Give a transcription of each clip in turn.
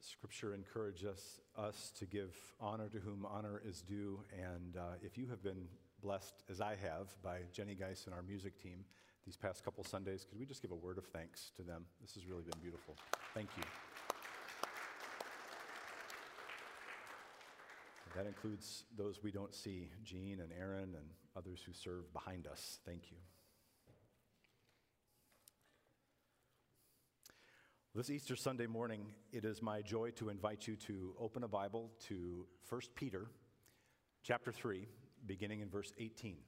Scripture encourages us to give honor to whom honor is due, and if you have been blessed, as I have, by Jenny Geis and our music team these past couple Sundays, could we just give a word of thanks to them? This has really been beautiful. Thank you. That includes those we don't see, Jean and Aaron and others who serve behind us. Thank you. This Easter Sunday morning, it is my joy to invite you to open a Bible to 1 Peter chapter 3, beginning in verse 18.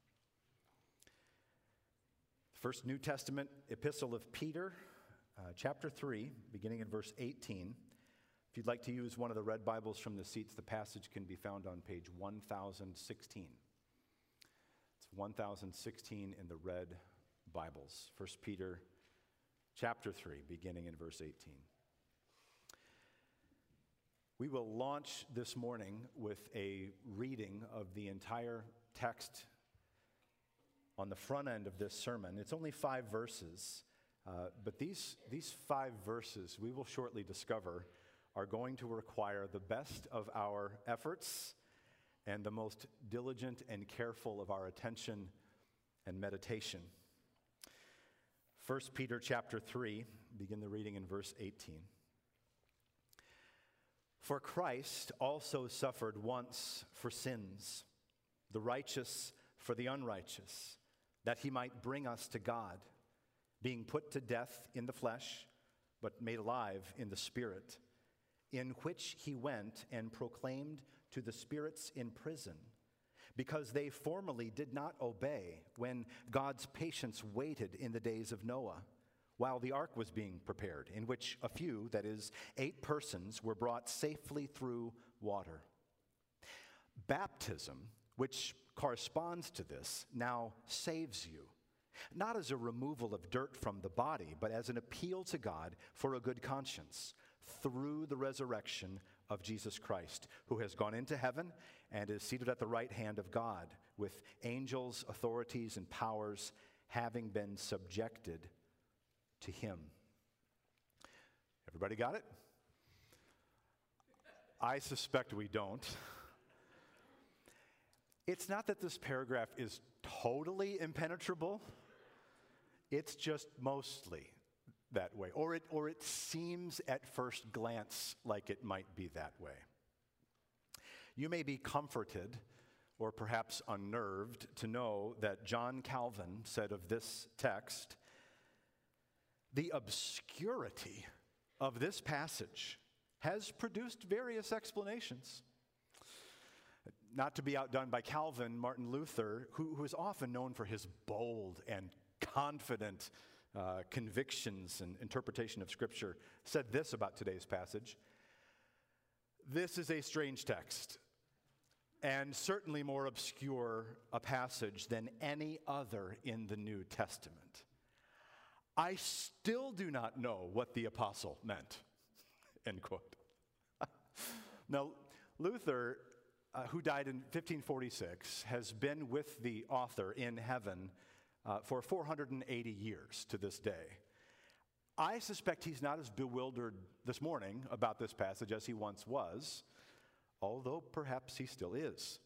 First New Testament epistle of Peter, chapter 3, beginning in verse 18. If you'd like to use one of the red Bibles from the seats, the passage can be found on page 1016. It's 1016 in the red Bibles. 1 Peter chapter 3, beginning in verse 18. We will launch this morning with a reading of the entire text on the front end of this sermon. It's only 5 verses, but these 5 verses, we will shortly discover, are going to require the best of our efforts and the most diligent and careful of our attention and meditation. 1 Peter chapter 3, begin the reading in verse 18. For Christ also suffered once for sins, the righteous for the unrighteous, that he might bring us to God, being put to death in the flesh, but made alive in the Spirit, in which he went and proclaimed to the spirits in prison, because they formerly did not obey when God's patience waited in the days of Noah, while the ark was being prepared, in which a few, that is, 8 persons, were brought safely through water. Baptism, which corresponds to this, now saves you, not as a removal of dirt from the body, but as an appeal to God for a good conscience, through the resurrection of Jesus Christ, who has gone into heaven and is seated at the right hand of God, with angels, authorities, and powers having been subjected to him. Everybody got it? I suspect we don't. It's not that this paragraph is totally impenetrable. It's just mostly that way, or it seems at first glance like it might be that way. You may be comforted or perhaps unnerved to know that John Calvin said of this text, the obscurity of this passage has produced various explanations. Not to be outdone by Calvin, Martin Luther, who is often known for his bold and confident convictions and interpretation of Scripture, said this about today's passage. This is a strange text, and certainly more obscure a passage than any other in the New Testament. I still do not know what the apostle meant, end quote. Now, Luther, who died in 1546, has been with the author in heaven for 480 years to this day. I suspect he's not as bewildered this morning about this passage as he once was, although perhaps he still is.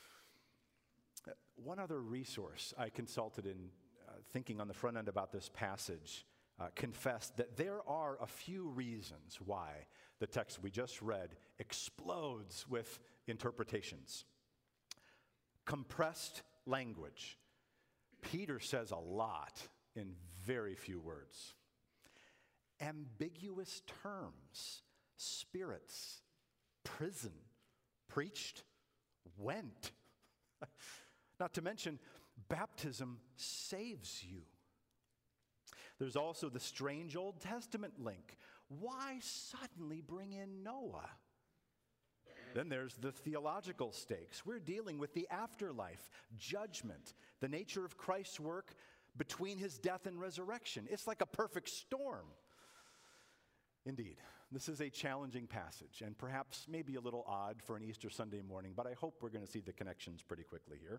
One other resource I consulted in thinking on the front end about this passage confessed that there are a few reasons why the text we just read explodes with interpretations. Compressed language. Peter says a lot in very few words. Ambiguous terms, spirits, prison, preached, went. Not to mention, baptism saves you. There's also the strange Old Testament link. Why suddenly bring in Noah? Then there's the theological stakes. We're dealing with the afterlife, judgment, the nature of Christ's work between his death and resurrection. It's like a perfect storm. Indeed, this is a challenging passage and perhaps maybe a little odd for an Easter Sunday morning, but I hope we're going to see the connections pretty quickly here.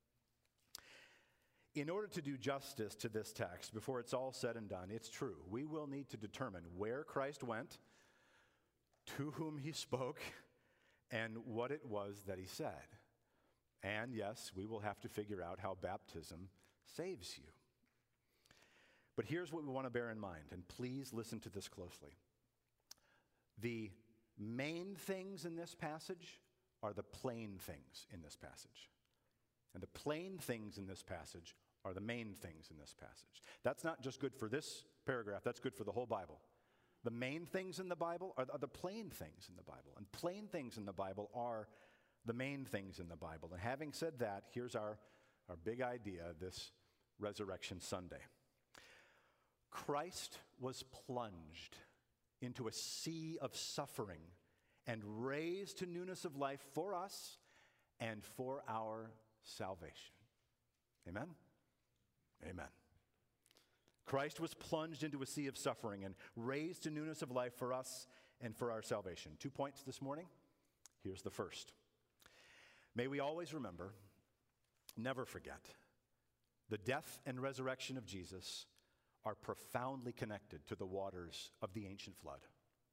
In order to do justice to this text, before it's all said and done, it's true, we will need to determine where Christ went, to whom he spoke, and what it was that he said. And yes, we will have to figure out how baptism saves you. But here's what we want to bear in mind, and please listen to this closely. The main things in this passage are the plain things in this passage. And the plain things in this passage are the main things in this passage. That's not just good for this paragraph, that's good for the whole Bible. The main things in the Bible are the plain things in the Bible. And plain things in the Bible are the main things in the Bible. And having said that, here's our big idea this Resurrection Sunday. Christ was plunged into a sea of suffering and raised to newness of life for us and for our salvation. Amen? Amen. Christ was plunged into a sea of suffering and raised to newness of life for us and for our salvation. 2 points this morning. Here's the first. May we always remember, never forget, the death and resurrection of Jesus are profoundly connected to the waters of the ancient flood.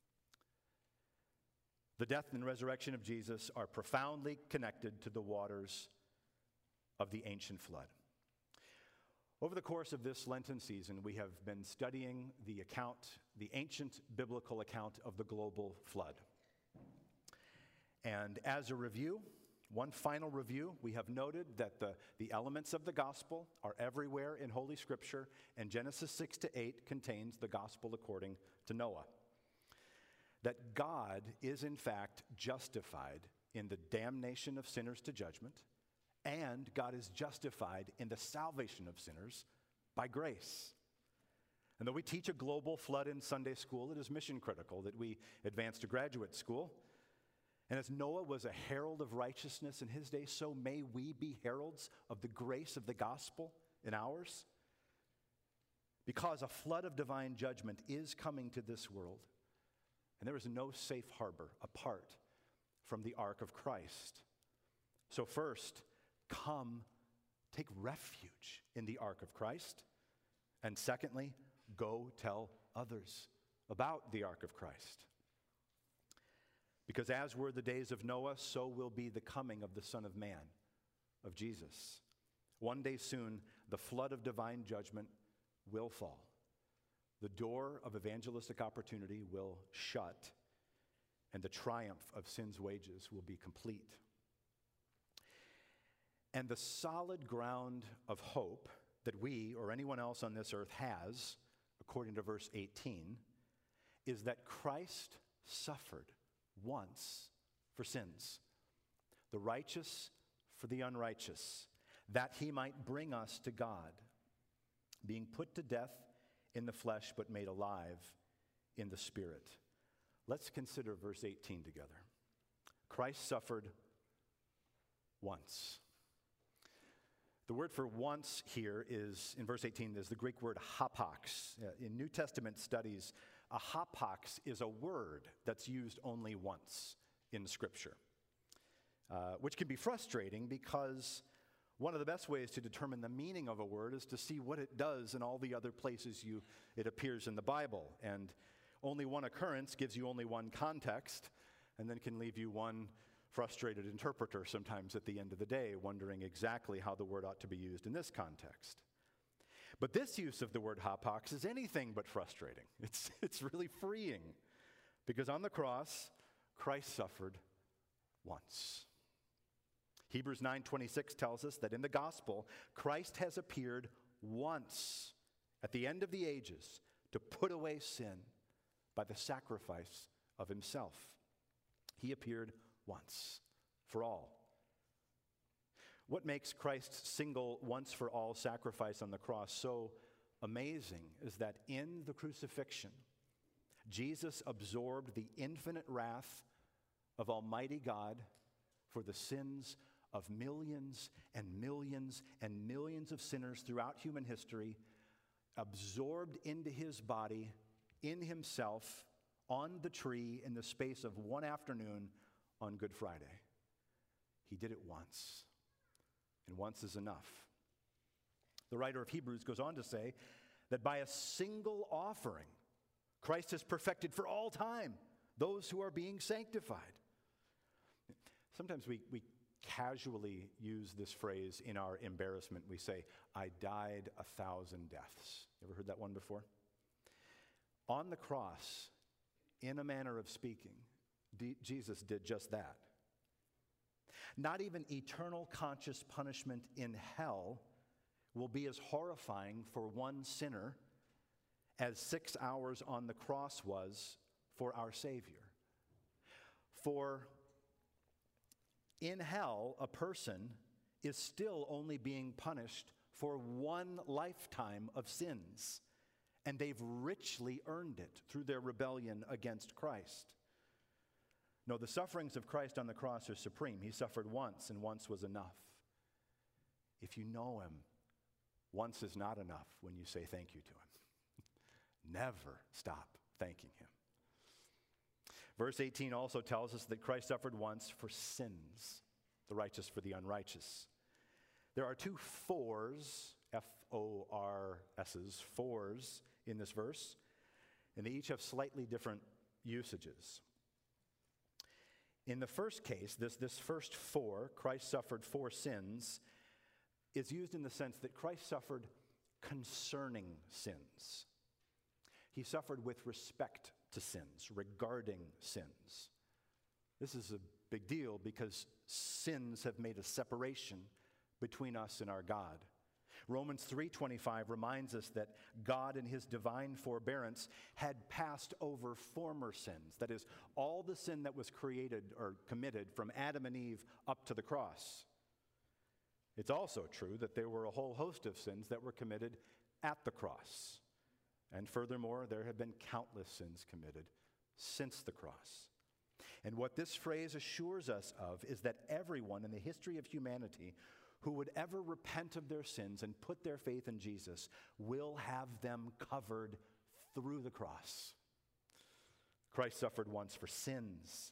The death and resurrection of Jesus are profoundly connected to the waters of the ancient flood. Over the course of this Lenten season, we have been studying the ancient biblical account of the global flood. And as a review, one final review, we have noted that the elements of the gospel are everywhere in Holy Scripture, and Genesis 6-8 contains the gospel according to Noah. That God is in fact justified in the damnation of sinners to judgment, and God is justified in the salvation of sinners by grace. And though we teach a global flood in Sunday school, it is mission critical that we advance to graduate school. And as Noah was a herald of righteousness in his day, so may we be heralds of the grace of the gospel in ours. Because a flood of divine judgment is coming to this world, and there is no safe harbor apart from the ark of Christ. So first, come, take refuge in the ark of Christ. And secondly, go tell others about the ark of Christ. Because as were the days of Noah, so will be the coming of the Son of Man, of Jesus. One day soon, the flood of divine judgment will fall. The door of evangelistic opportunity will shut, and the triumph of sin's wages will be complete. And the solid ground of hope that we or anyone else on this earth has, according to verse 18, is that Christ suffered once for sins, the righteous for the unrighteous, that he might bring us to God, being put to death in the flesh but made alive in the spirit. Let's consider verse 18 together. Christ suffered once. The word for once here is, in verse 18, is the Greek word hapax. In New Testament studies, a hapax is a word that's used only once in Scripture, which can be frustrating because one of the best ways to determine the meaning of a word is to see what it does in all the other places it appears in the Bible. And only one occurrence gives you only one context, and then can leave you one frustrated interpreter sometimes at the end of the day, wondering exactly how the word ought to be used in this context. But this use of the word hapax is anything but frustrating. It's really freeing, because on the cross, Christ suffered once. Hebrews 9:26 tells us that in the gospel, Christ has appeared once at the end of the ages to put away sin by the sacrifice of himself. He appeared once for all. What makes Christ's single once-for-all sacrifice on the cross so amazing is that in the crucifixion, Jesus absorbed the infinite wrath of Almighty God for the sins of millions and millions and millions of sinners throughout human history, absorbed into his body, in himself, on the tree in the space of one afternoon on Good Friday. He did it once, and once is enough. The writer of Hebrews goes on to say that by a single offering, Christ has perfected for all time those who are being sanctified. Sometimes we casually use this phrase in our embarrassment. We say, I died 1,000 deaths. You ever heard that one before? On the cross, in a manner of speaking, Jesus did just that. Not even eternal conscious punishment in hell will be as horrifying for one sinner as 6 hours on the cross was for our Savior. For in hell, a person is still only being punished for one lifetime of sins, and they've richly earned it through their rebellion against Christ. No, the sufferings of Christ on the cross are supreme. He suffered once, and once was enough. If you know him, once is not enough when you say thank you to him. Never stop thanking him. Verse 18 also tells us that Christ suffered once for sins, the righteous for the unrighteous. There are two fours, F-O-R-S's, fours in this verse, and they each have slightly different usages. In the first case, this first for, Christ suffered for sins, is used in the sense that Christ suffered concerning sins. He suffered with respect to sins, regarding sins. This is a big deal because sins have made a separation between us and our God. Romans 3:25 reminds us that God in his divine forbearance had passed over former sins. That is, all the sin that was created or committed from Adam and Eve up to the cross. It's also true that there were a whole host of sins that were committed at the cross. And furthermore, there have been countless sins committed since the cross. And what this phrase assures us of is that everyone in the history of humanity who would ever repent of their sins and put their faith in Jesus will have them covered through the cross. Christ suffered once for sins.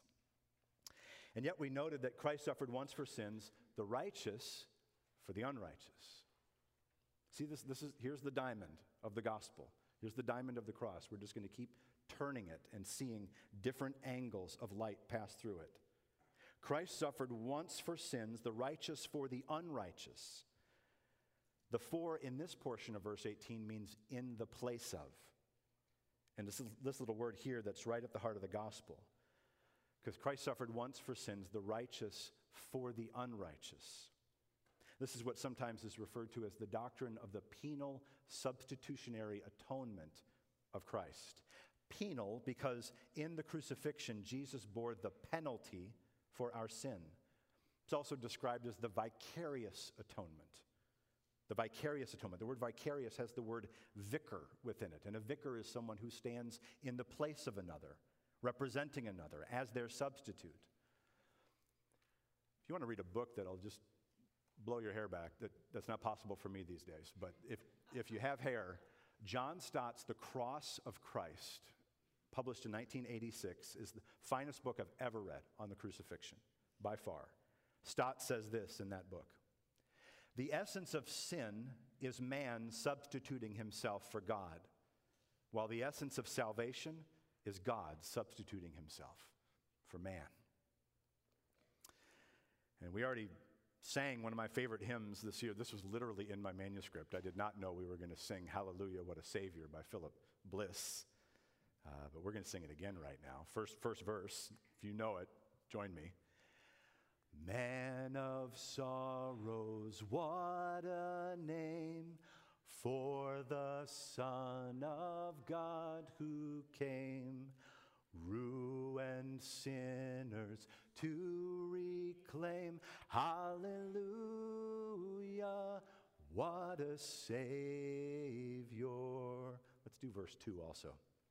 And yet we noted that Christ suffered once for sins, the righteous for the unrighteous. See, here's the diamond of the gospel. Here's the diamond of the cross. We're just going to keep turning it and seeing different angles of light pass through it. Christ suffered once for sins, the righteous for the unrighteous. The for in this portion of verse 18 means in the place of. And this little word here that's right at the heart of the gospel. Because Christ suffered once for sins, the righteous for the unrighteous. This is what sometimes is referred to as the doctrine of the penal substitutionary atonement of Christ. Penal because in the crucifixion, Jesus bore the penalty for our sin. It's also described as the vicarious atonement. The vicarious atonement. The word vicarious has the word vicar within it. And a vicar is someone who stands in the place of another, representing another as their substitute. If you want to read a book that'll just blow your hair back, that's not possible for me these days. But if you have hair, John Stott's The Cross of Christ, published in 1986, is the finest book I've ever read on the crucifixion, by far. Stott says this in that book: the essence of sin is man substituting himself for God, while the essence of salvation is God substituting himself for man. And we already sang one of my favorite hymns this year. This was literally in my manuscript. I did not know we were going to sing Hallelujah, What a Savior by Philip Bliss. But we're going to sing it again right now. First verse, if you know it, join me. Man of sorrows, what a name for the Son of God who came, ruined sinners to reclaim. Hallelujah, what a Savior. Let's do verse 2 also.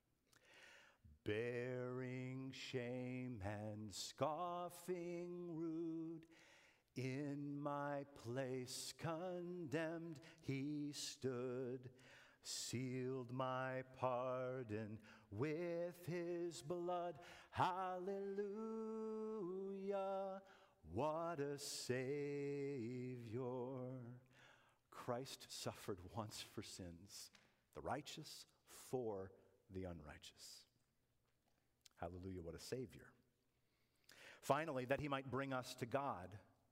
Bearing shame and scoffing rude, in my place condemned he stood, sealed my pardon with his blood. Hallelujah, what a Savior. Christ suffered once for sins, the righteous for the unrighteous. Hallelujah, what a Savior. Finally, that he might bring us to God.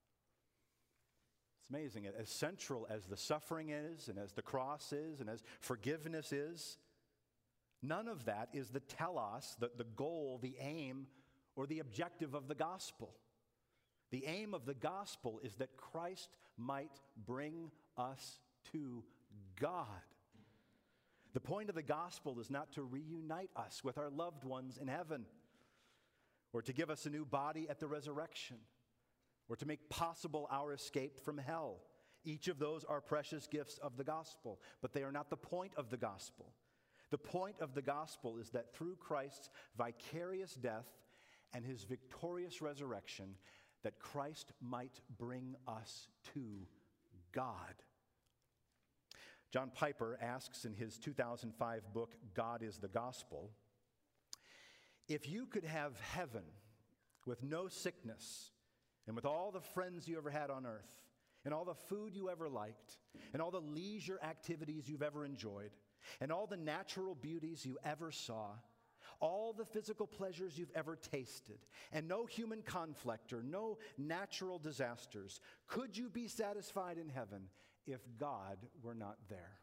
It's amazing. As central as the suffering is, and as the cross is, and as forgiveness is, none of that is the telos, the goal, the aim, or the objective of the gospel. The aim of the gospel is that Christ might bring us to God. The point of the gospel is not to reunite us with our loved ones in heaven, or to give us a new body at the resurrection, or to make possible our escape from hell. Each of those are precious gifts of the gospel, but they are not the point of the gospel. The point of the gospel is that through Christ's vicarious death and his victorious resurrection, that Christ might bring us to God. John Piper asks in his 2005 book, God is the Gospel, if you could have heaven with no sickness, and with all the friends you ever had on earth, and all the food you ever liked, and all the leisure activities you've ever enjoyed, and all the natural beauties you ever saw, all the physical pleasures you've ever tasted, and no human conflict or no natural disasters, could you be satisfied in heaven if God were not there?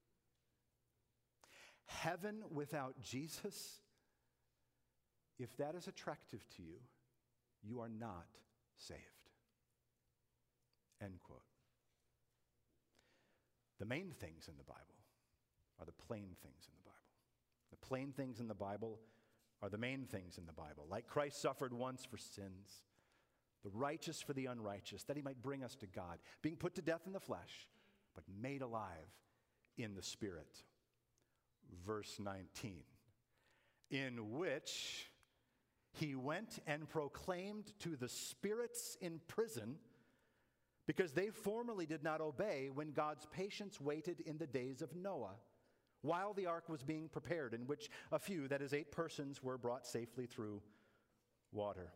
Heaven without Jesus, if that is attractive to you, you are not saved. End quote. The main things in the Bible are the plain things in the Bible. The plain things in the Bible are the main things in the Bible. Like Christ suffered once for sins, the righteous for the unrighteous, that he might bring us to God, being put to death in the flesh, but made alive in the Spirit. Verse 19, in which he went and proclaimed to the spirits in prison, because they formerly did not obey when God's patience waited in the days of Noah, while the ark was being prepared, in which a few, that is 8 persons, were brought safely through water.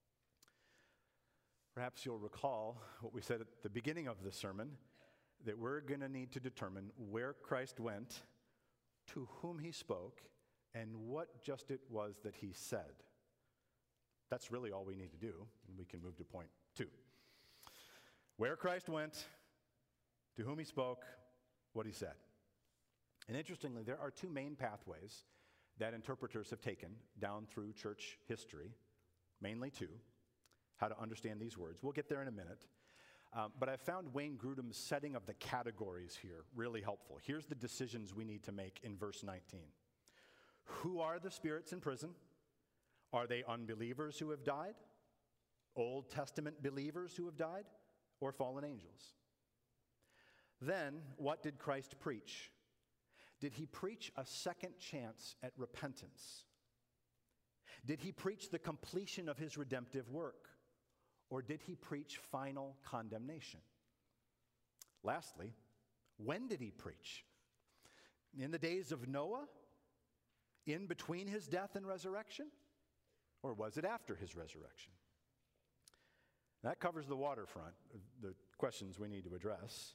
Perhaps you'll recall what we said at the beginning of the sermon, that we're going to need to determine where Christ went, to whom he spoke, and what just it was that he said. That's really all we need to do, and we can move to point 2. Where Christ went, to whom he spoke, what he said. And interestingly, there are 2 main pathways that interpreters have taken down through church history, mainly 2, how to understand these words. We'll get there in a minute. But I found Wayne Grudem's setting of the categories here really helpful. Here's the decisions we need to make in verse 19. Who are the spirits in prison? Are they unbelievers who have died? Old Testament believers who have died? Or fallen angels? Then, what did Christ preach? Did he preach a second chance at repentance? Did he preach the completion of his redemptive work? Or did he preach final condemnation? Lastly, when did he preach? In the days of Noah? In between his death and resurrection? Or was it after his resurrection? That covers the waterfront, the questions we need to address.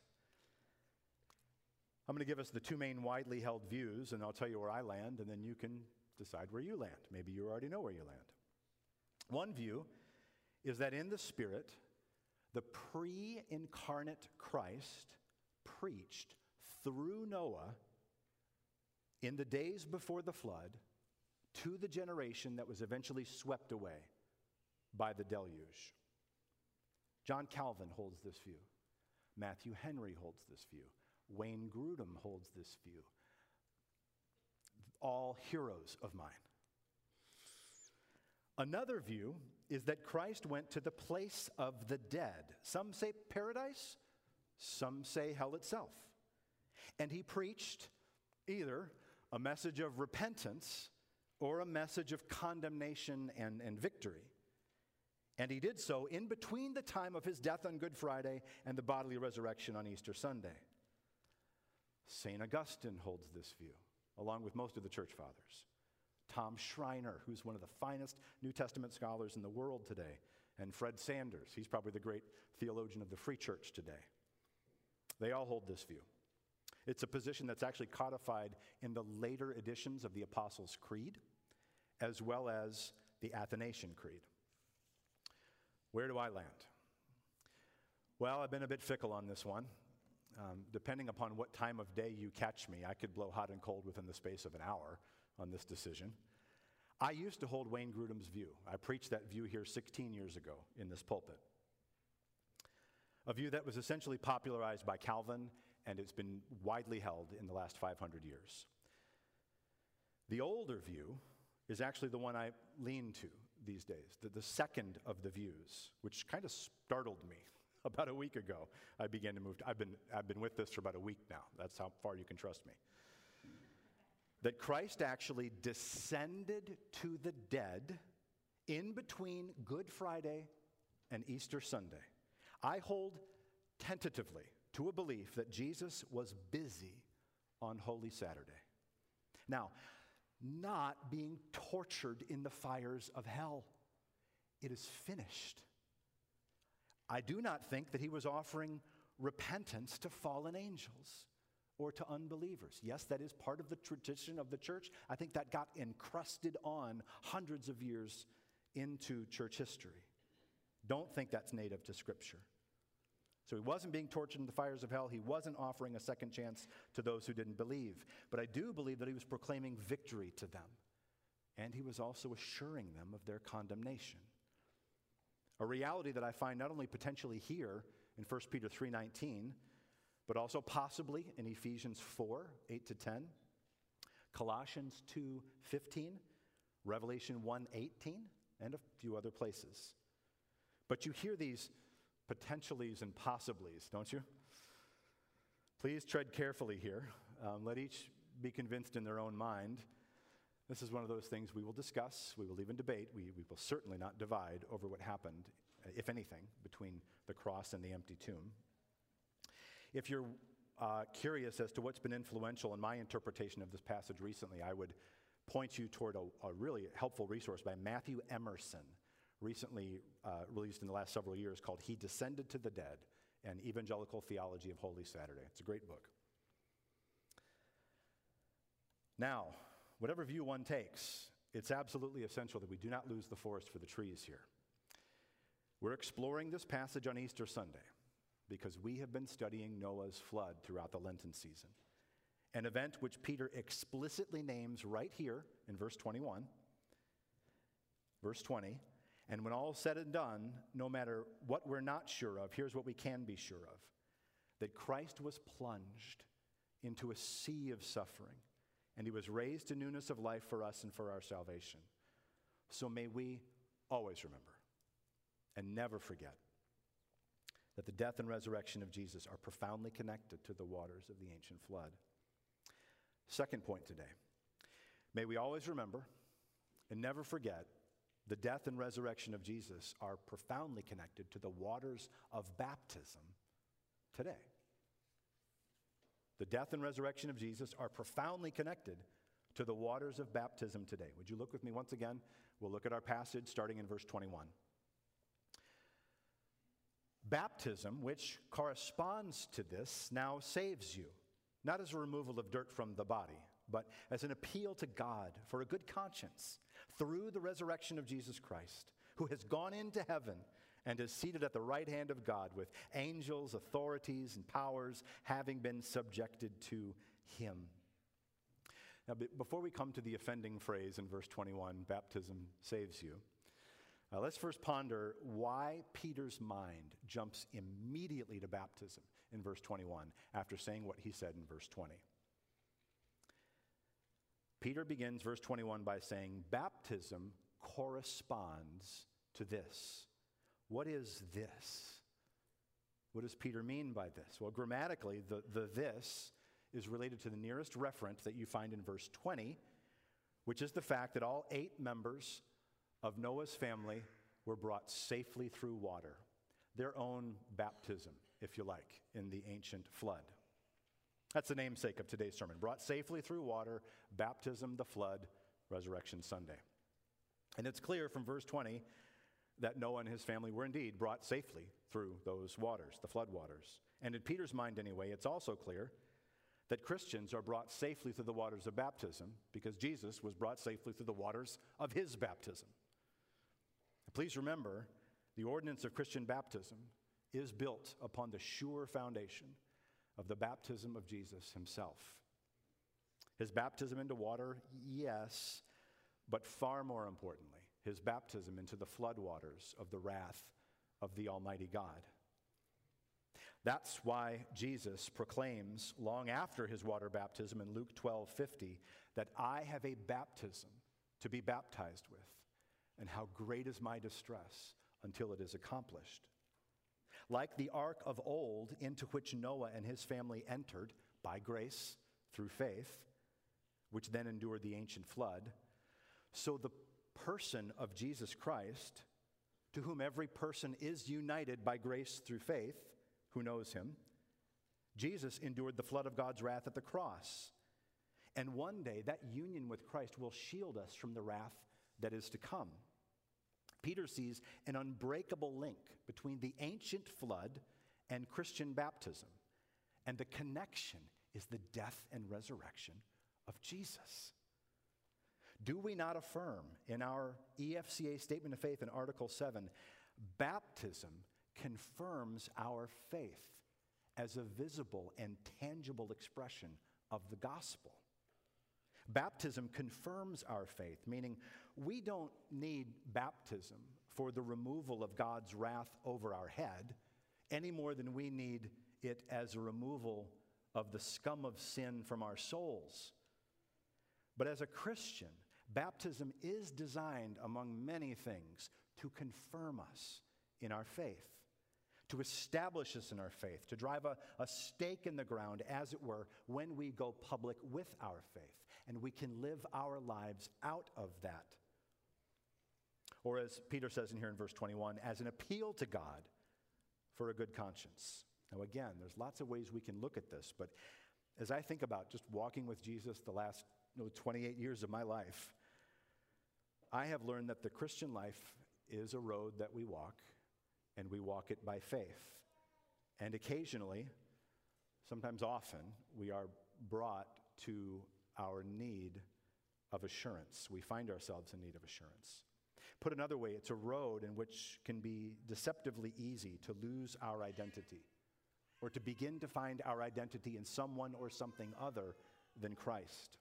I'm going to give us the 2 main widely held views, and I'll tell you where I land, and then you can decide where you land. Maybe you already know where you land. One view is that in the Spirit, the pre-incarnate Christ preached through Noah in the days before the flood to the generation that was eventually swept away by the deluge. John Calvin holds this view. Matthew Henry holds this view. Wayne Grudem holds this view. All heroes of mine. Another view is that Christ went to the place of the dead. Some say paradise, some say hell itself. And he preached either a message of repentance or a message of condemnation and victory. And he did so in between the time of his death on Good Friday and the bodily resurrection on Easter Sunday. St. Augustine holds this view, along with most of the church fathers. Tom Schreiner, who's one of the finest New Testament scholars in the world today, and Fred Sanders, he's probably the great theologian of the Free Church today. They all hold this view. It's a position that's actually codified in the later editions of the Apostles' Creed, as well as the Athanasian Creed. Where do I land? Well, I've been a bit fickle on this one. Depending upon what time of day you catch me, I could blow hot and cold within the space of an hour on this decision. I used to hold Wayne Grudem's view. I preached that view here 16 years ago in this pulpit. A view that was essentially popularized by Calvin, and it's been widely held in the last 500 years. The older view is actually the one I lean to these days, the second of the views, which kind of startled me. About a week ago, I began to move. I've been with this for about a week now. That's how far you can trust me. That Christ actually descended to the dead in between Good Friday and Easter Sunday. I hold tentatively to a belief that Jesus was busy on Holy Saturday. Now, not being tortured in the fires of hell. It is finished. I do not think that he was offering repentance to fallen angels or to unbelievers. Yes, that is part of the tradition of the church. I think that got encrusted on hundreds of years into church history. Don't think that's native to Scripture. So he wasn't being tortured in the fires of hell. He wasn't offering a second chance to those who didn't believe. But I do believe that he was proclaiming victory to them. And he was also assuring them of their condemnation. A reality that I find not only potentially here in 1 Peter 3:19, but also possibly in Ephesians 4:8-10, Colossians 2:15, Revelation 1:18, and a few other places. But you hear these potentiallys and possiblys, don't you? Please tread carefully here. Let each be convinced in their own mind. This is one of those things we will discuss, we will even debate, we will certainly not divide over what happened, if anything, between the cross and the empty tomb. If you're curious as to what's been influential in my interpretation of this passage recently, I would point you toward a really helpful resource by Matthew Emerson, recently released in the last several years, called He Descended to the Dead, an Evangelical Theology of Holy Saturday. It's a great book. Now, whatever view one takes, it's absolutely essential that we do not lose the forest for the trees here. We're exploring this passage on Easter Sunday because we have been studying Noah's flood throughout the Lenten season, an event which Peter explicitly names right here in verse 21. Verse 20, and when all is said and done, no matter what we're not sure of, here's what we can be sure of, that Christ was plunged into a sea of suffering, and he was raised to newness of life for us and for our salvation. So may we always remember and never forget that the death and resurrection of Jesus are profoundly connected to the waters of the ancient flood. Second point today, may we always remember and never forget the death and resurrection of Jesus are profoundly connected to the waters of baptism today. The death and resurrection of Jesus are profoundly connected to the waters of baptism today. Would you look with me once again? We'll look at our passage starting in verse 21. Baptism, which corresponds to this, now saves you, not as a removal of dirt from the body, but as an appeal to God for a good conscience through the resurrection of Jesus Christ, who has gone into heaven and is seated at the right hand of God with angels, authorities, and powers having been subjected to him. Now, before we come to the offending phrase in verse 21, baptism saves you, let's first ponder why Peter's mind jumps immediately to baptism in verse 21 after saying what he said in verse 20. Peter begins verse 21 by saying, baptism corresponds to this. What is this? What does Peter mean by this? Well, grammatically, the this is related to the nearest referent that you find in verse 20, which is the fact that all 8 members of Noah's family were brought safely through water, their own baptism, if you like, in the ancient flood. That's the namesake of today's sermon. Brought safely through water, baptism, the flood, Resurrection Sunday. And it's clear from verse 20 that Noah and his family were indeed brought safely through those waters, the flood waters. And in Peter's mind anyway, it's also clear that Christians are brought safely through the waters of baptism because Jesus was brought safely through the waters of his baptism. Please remember, the ordinance of Christian baptism is built upon the sure foundation of the baptism of Jesus himself. His baptism into water, yes, but far more importantly, his baptism into the floodwaters of the wrath of the Almighty God. That's why Jesus proclaims long after his water baptism in Luke 12:50 that I have a baptism to be baptized with, and how great is my distress until it is accomplished. Like the ark of old into which Noah and his family entered by grace through faith, which then endured the ancient flood, so the person of Jesus Christ, to whom every person is united by grace through faith, who knows him, Jesus endured the flood of God's wrath at the cross. And one day that union with Christ will shield us from the wrath that is to come. Peter sees an unbreakable link between the ancient flood and Christian baptism, and the connection is the death and resurrection of Jesus. Do we not affirm in our EFCA Statement of Faith in Article 7, baptism confirms our faith as a visible and tangible expression of the gospel? Baptism confirms our faith, meaning we don't need baptism for the removal of God's wrath over our head any more than we need it as a removal of the scum of sin from our souls. But as a Christian, baptism is designed, among many things, to confirm us in our faith, to establish us in our faith, to drive a stake in the ground, as it were, when we go public with our faith. And we can live our lives out of that. Or as Peter says in here in verse 21, as an appeal to God for a good conscience. Now again, there's lots of ways we can look at this, but as I think about just walking with Jesus the last 28 years of my life, I have learned that the Christian life is a road that we walk, and we walk it by faith. And occasionally, sometimes often, we are brought to our need of assurance. We find ourselves in need of assurance. Put another way, it's a road in which can be deceptively easy to lose our identity, or to begin to find our identity in someone or something other than Christ.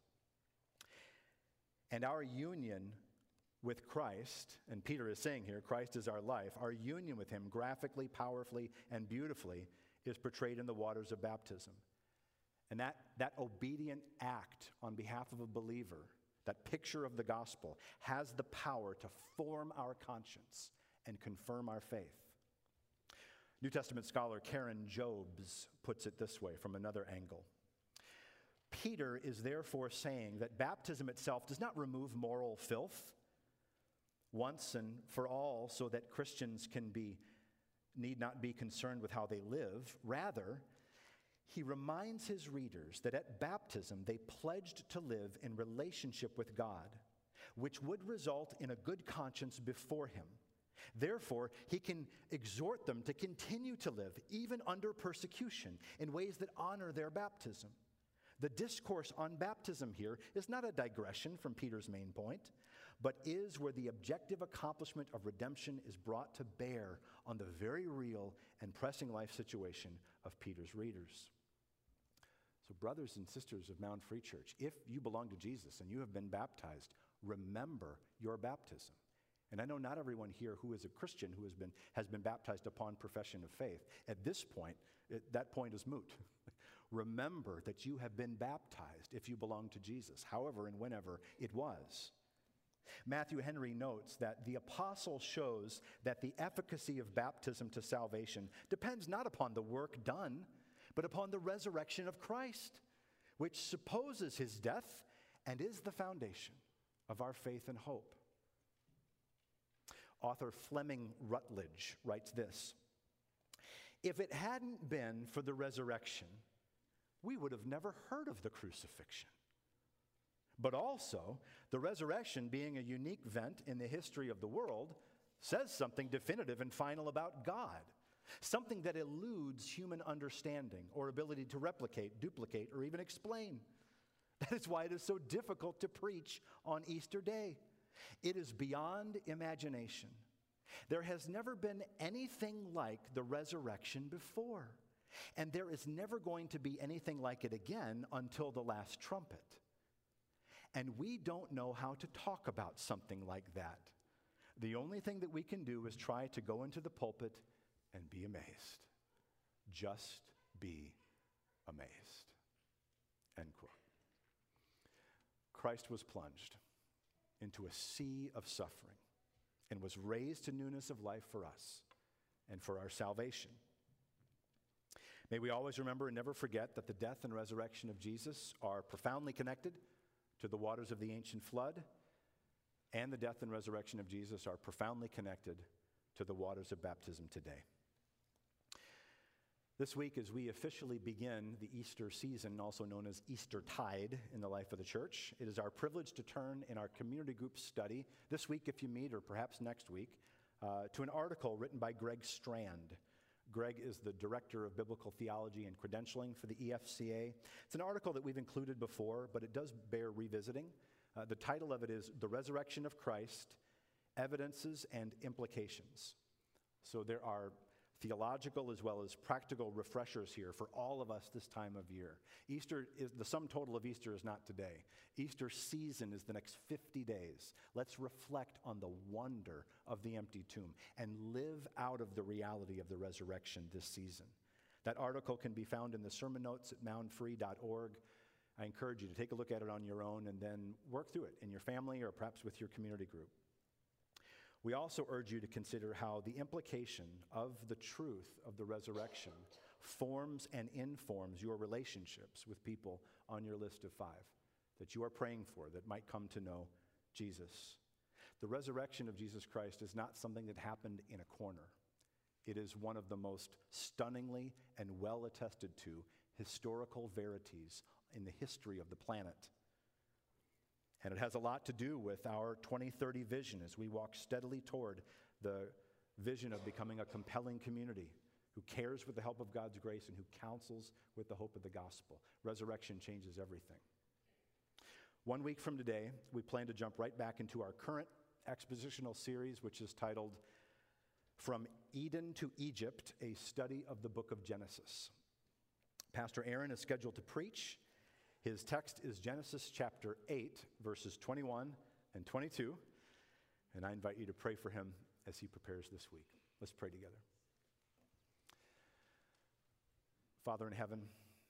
And our union with Christ, and Peter is saying here, Christ is our life, our union with him graphically, powerfully, and beautifully is portrayed in the waters of baptism. And that obedient act on behalf of a believer, that picture of the gospel, has the power to form our conscience and confirm our faith. New Testament scholar Karen Jobes puts it this way from another angle. Peter is therefore saying that baptism itself does not remove moral filth once and for all so that Christians need not be concerned with how they live. Rather, he reminds his readers that at baptism they pledged to live in relationship with God, which would result in a good conscience before him. Therefore, he can exhort them to continue to live, even under persecution, in ways that honor their baptism. The discourse on baptism here is not a digression from Peter's main point, but is where the objective accomplishment of redemption is brought to bear on the very real and pressing life situation of Peter's readers. So, brothers and sisters of Mount Free Church, if you belong to Jesus and you have been baptized, remember your baptism. And I know not everyone here who is a Christian who has been baptized upon profession of faith. At this point, that point is moot. Remember that you have been baptized if you belong to Jesus, however and whenever it was. Matthew Henry notes that the apostle shows that the efficacy of baptism to salvation depends not upon the work done, but upon the resurrection of Christ, which supposes his death and is the foundation of our faith and hope. Author Fleming Rutledge writes this: if it hadn't been for the resurrection, we would have never heard of the crucifixion. But also, the resurrection being a unique event in the history of the world says something definitive and final about God. something that eludes human understanding or ability to replicate, duplicate, or even explain. That is why it is so difficult to preach on Easter Day. It is beyond imagination. There has never been anything like the resurrection before, and there is never going to be anything like it again until the last trumpet. And we don't know how to talk about something like that. The only thing that we can do is try to go into the pulpit and be amazed. Just be amazed. End quote. Christ was plunged into a sea of suffering and was raised to newness of life for us and for our salvation. May we always remember and never forget that the death and resurrection of Jesus are profoundly connected to the waters of the ancient flood, and the death and resurrection of Jesus are profoundly connected to the waters of baptism today. This week, as we officially begin the Easter season, also known as Eastertide in the life of the church, it is our privilege to turn in our community group study this week, if you meet, or perhaps next week, to an article written by Greg Strand. Greg is the Director of Biblical Theology and Credentialing for the EFCA. It's an article that we've included before, but it does bear revisiting. The title of it is The Resurrection of Christ, Evidences and Implications. So there are theological as well as practical refreshers here for all of us this time of year. Easter is the sum total of Easter is not today. Easter season is the next 50 days. Let's reflect on the wonder of the empty tomb and live out of the reality of the resurrection this season. That article can be found in the sermon notes at moundfree.org. I encourage you to take a look at it on your own and then work through it in your family or perhaps with your community group. We also urge you to consider how the implication of the truth of the resurrection forms and informs your relationships with people on your list of 5 that you are praying for that might come to know Jesus. The resurrection of Jesus Christ is not something that happened in a corner. It is one of the most stunningly and well attested to historical verities in the history of the planet. And it has a lot to do with our 2030 vision as we walk steadily toward the vision of becoming a compelling community who cares with the help of God's grace and who counsels with the hope of the gospel. Resurrection changes everything. 1 week from today, we plan to jump right back into our current expositional series, which is titled From Eden to Egypt, a study of the book of Genesis. Pastor Aaron is scheduled to preach. His text is Genesis chapter 8, verses 21 and 22, and I invite you to pray for him as he prepares this week. Let's pray together. Father in heaven,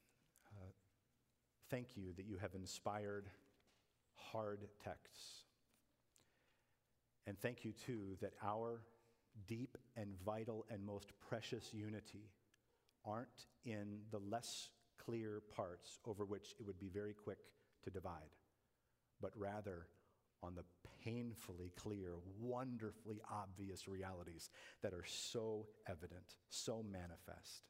thank you that you have inspired hard texts. And thank you, too, that our deep and vital and most precious unity aren't in the less clear parts over which it would be very quick to divide, but rather on the painfully clear, wonderfully obvious realities that are so evident, so manifest.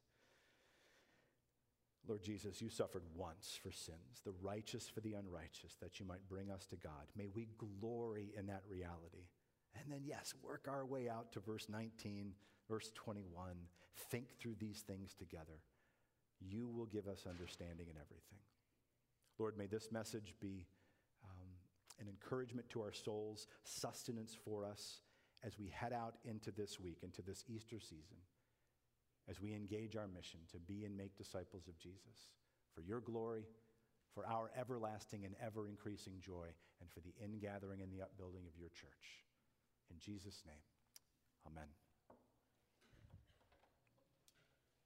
Lord Jesus, you suffered once for sins, the righteous for the unrighteous, that you might bring us to God. May we glory in that reality. And then, yes, work our way out to verse 19, verse 21. Think through these things together. You will give us understanding in everything. Lord, may this message be an encouragement to our souls, sustenance for us as we head out into this week, into this Easter season, as we engage our mission to be and make disciples of Jesus, for your glory, for our everlasting and ever-increasing joy, and for the ingathering and the upbuilding of your church. In Jesus' name, amen.